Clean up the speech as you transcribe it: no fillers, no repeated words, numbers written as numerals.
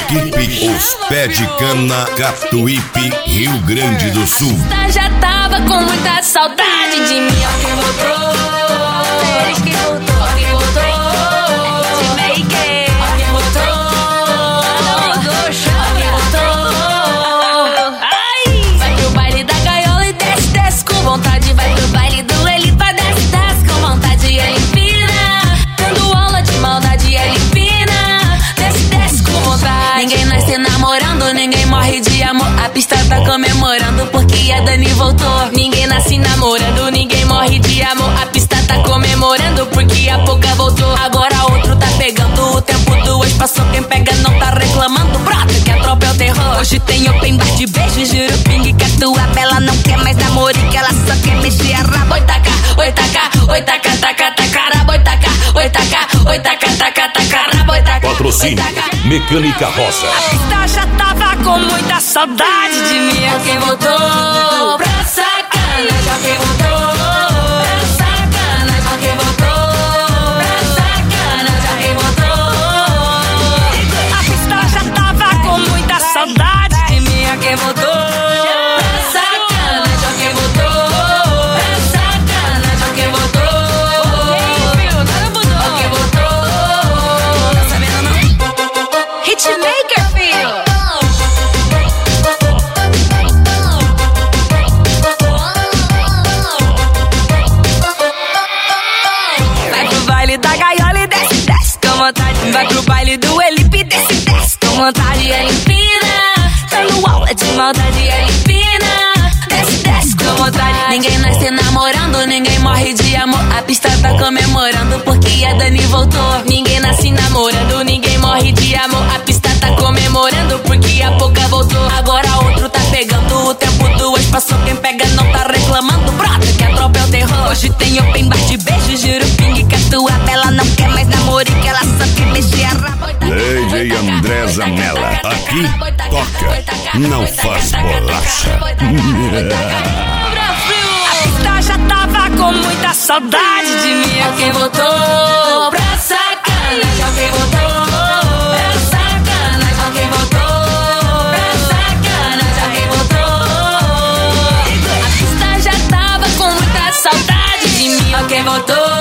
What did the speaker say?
Equipe Os Pé de Cana, Catuípe, Rio Grande do Sul. Já tava com muita saudade de mim. Ó quem voltou, eles que voltou. Ó quem voltou, de make. Ó quem voltou, ó quem voltou. Ai, vai pro baile da gaiola e desce, desce com vontade. Vai pro baile do Elipa, desce, desce com vontade. Ele empina, dando aula de maldade. Ele empina, desce, desce com vontade. Ninguém nasce namorando, ninguém morre de amor. A pista tá comemorando porque a Dani voltou. Ninguém nasce namorando, ninguém morre de amor. A pista tá comemorando porque a Pouca voltou. Agora outro tá pegando, o tempo do ex passou. Quem pega não tá reclamando, brota que a tropa é o terror. Hoje tem open bar de beijo, juro pingue que a tua bela não quer mais namoro e que ela só quer mexer a raba. Oi taca, oi taca, oi taca, taca, taca, raba. Oi taca, oi taca, oi taca, taca, taca, raba. Oi taca, Patrocínio Mecânica Rosa. a pista já tava com muita saudade de mim. Ó quem voltou pra sacanagem. Ó quem voltou pra sacanagem. Ó quem voltou pra sacanagem. Ó quem voltou. A pista já tava com muita saudade de mim. Ó quem voltou pra sacanagem. Ó quem voltou pra sacanagem. Ó quem voltou. Ó quem voltou. Tá sabendo não? Hitmaker, filho. Vai pro baile da gaiola e desce, desce com vontade. Vai pro baile do Elipe, desce, desce com vontade. Ele empina, dando aula de maldade. Ele empina, desce, desce com vontade. Ninguém nasce namorando, ninguém morre de amor. A pista tá comemorando porque a Dani voltou. Ninguém nasce namorando, ninguém morre de amor. A pista tá comemorando porque a Pouca voltou. Agora outro tá pegando, o tempo do ex passou. Quem pega não tá reclamando, brota que a tropa é o terror. Hoje tem open bar de beijo, juro pingue que a tua bela não quer mais namoro e que ela só quer mexer a raba. DJ André Zanella. Aqui toca, não faz bolacha. A pista já tava com muita saudade de mim. Ó quem voltou pra sacanagem. Ó quem voltou pra sacanagem. Ó quem voltou pra sacanagem. Ó quem voltou. A pista já tava com muita saudade de mim. Ó quem voltou